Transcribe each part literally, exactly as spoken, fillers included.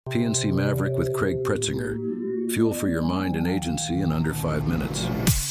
P N C Maverick with Craig Pretzinger. Fuel for your mind and agency in under five minutes.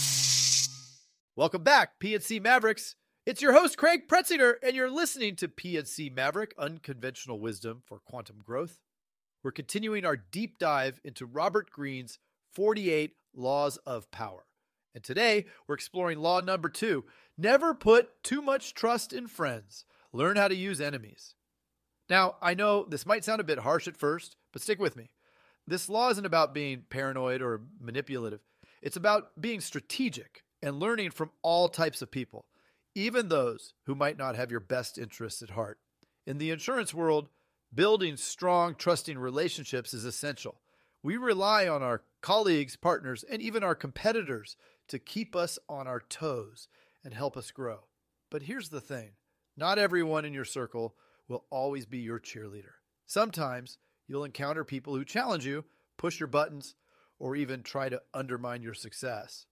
Welcome back, P N C Mavericks. It's your host, Craig Pretzinger, and you're listening to P N C Maverick, Unconventional Wisdom for Quantum Growth. We're continuing our deep dive into Robert Greene's forty-eight Laws of Power. And today, we're exploring law number two. Never put too much trust in friends. Learn how to use enemies. Now, I know this might sound a bit harsh at first, but stick with me. This law isn't about being paranoid or manipulative. It's about being strategic and learning from all types of people, even those who might not have your best interests at heart. In the insurance world, building strong, trusting relationships is essential. We rely on our colleagues, partners, and even our competitors to keep us on our toes and help us grow. But here's the thing. Not everyone in your circle will always be your cheerleader. Sometimes you'll encounter people who challenge you, push your buttons, or even try to undermine your success.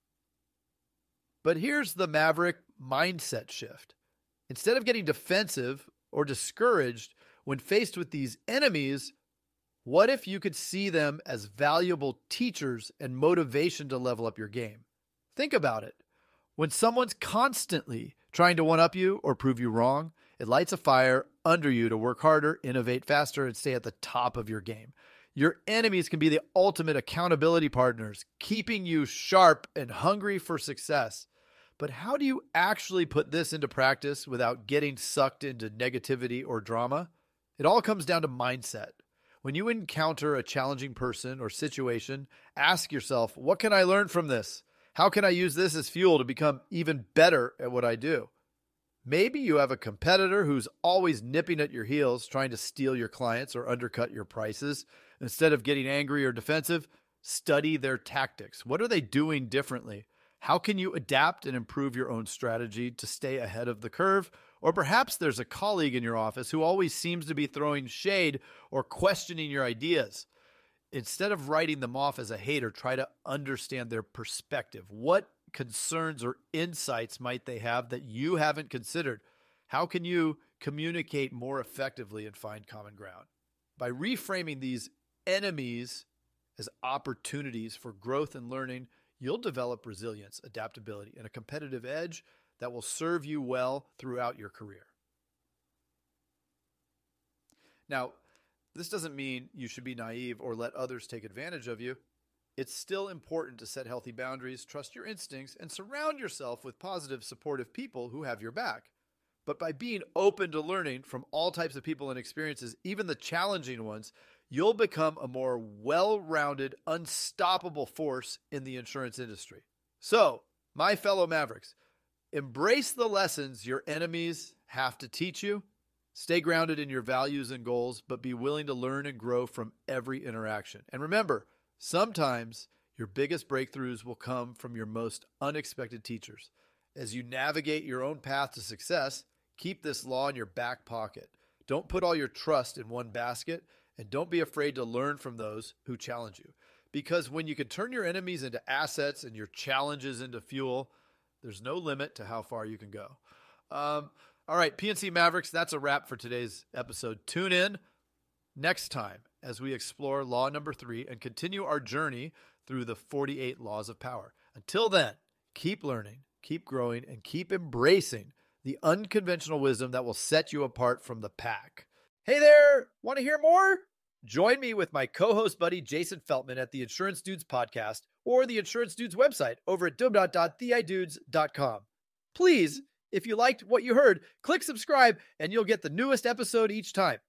But here's the Maverick mindset shift. Instead of getting defensive or discouraged when faced with these enemies, what if you could see them as valuable teachers and motivation to level up your game? Think about it. When someone's constantly trying to one-up you or prove you wrong, it lights a fire under you to work harder, innovate faster, and stay at the top of your game. Your enemies can be the ultimate accountability partners, keeping you sharp and hungry for success. But how do you actually put this into practice without getting sucked into negativity or drama? It all comes down to mindset. When you encounter a challenging person or situation, ask yourself, what can I learn from this? How can I use this as fuel to become even better at what I do? Maybe you have a competitor who's always nipping at your heels, trying to steal your clients or undercut your prices. Instead of getting angry or defensive, study their tactics. What are they doing differently? How can you adapt and improve your own strategy to stay ahead of the curve? Or perhaps there's a colleague in your office who always seems to be throwing shade or questioning your ideas. Instead of writing them off as a hater, try to understand their perspective. What concerns or insights might they have that you haven't considered? How can you communicate more effectively and find common ground? By reframing these enemies as opportunities for growth and learning, you'll develop resilience, adaptability, and a competitive edge that will serve you well throughout your career. Now, this doesn't mean you should be naive or let others take advantage of you. It's still important to set healthy boundaries, trust your instincts, and surround yourself with positive, supportive people who have your back. But by being open to learning from all types of people and experiences, even the challenging ones, you'll become a more well-rounded, unstoppable force in the insurance industry. So, my fellow Mavericks, embrace the lessons your enemies have to teach you. Stay grounded in your values and goals, but be willing to learn and grow from every interaction. And remember, sometimes your biggest breakthroughs will come from your most unexpected teachers. As you navigate your own path to success, keep this law in your back pocket. Don't put all your trust in one basket, and don't be afraid to learn from those who challenge you. Because when you can turn your enemies into assets and your challenges into fuel, there's no limit to how far you can go. Um, all right, P N C Mavericks, that's a wrap for today's episode. Tune in next time as we explore law number three and continue our journey through the forty-eight Laws of Power. Until then, keep learning, keep growing, and keep embracing the unconventional wisdom that will set you apart from the pack. Hey there, want to hear more? Join me with my co-host buddy Jason Feltman at the Insurance Dudes podcast or the Insurance Dudes website over at w w w dot the i dudes dot com. Please, if you liked what you heard, click subscribe and you'll get the newest episode each time.